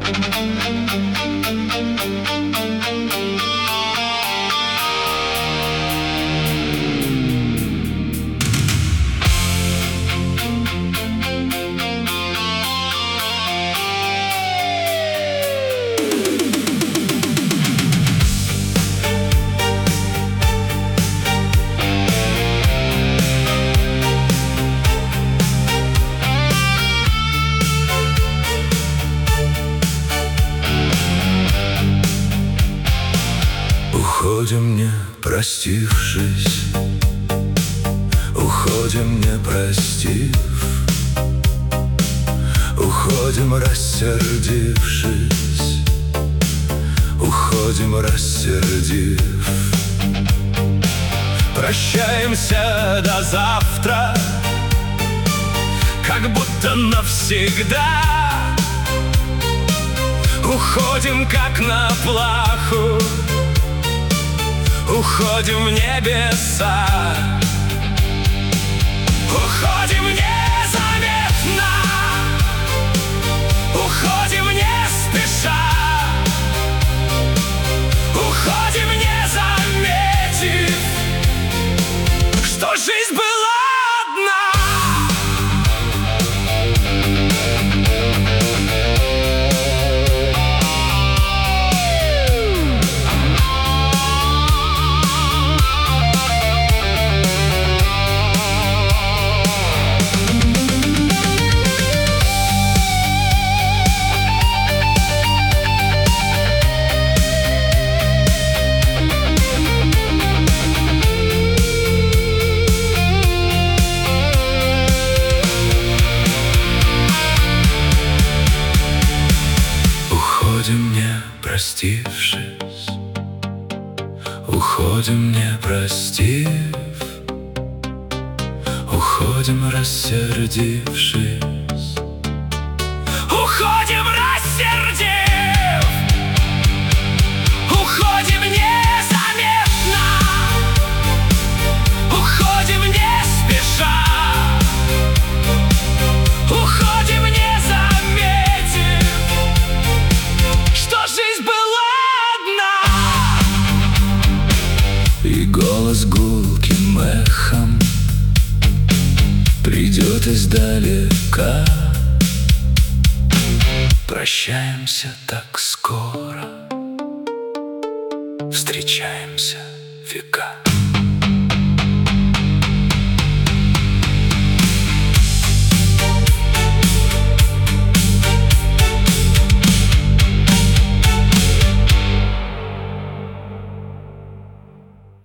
Уходим, не простившись, уходим, не простив, уходим, рассердившись, уходим, рассердив. Прощаемся до завтра, как будто навсегда. Уходим, как на плаху, уходим в небеса. Уходим незаметно, уходим не спеша, уходим не заметив, что жизнь была одна. Уходим, не простившись, уходим, не простив, уходим, рассердившись, уходим, рассердив, уходим незаметно, уходим не спеша, уходим не заметив, что жизнь была одна. И голос гулким эхом придет издалека. Прощаемся так скоро, встречаемся века.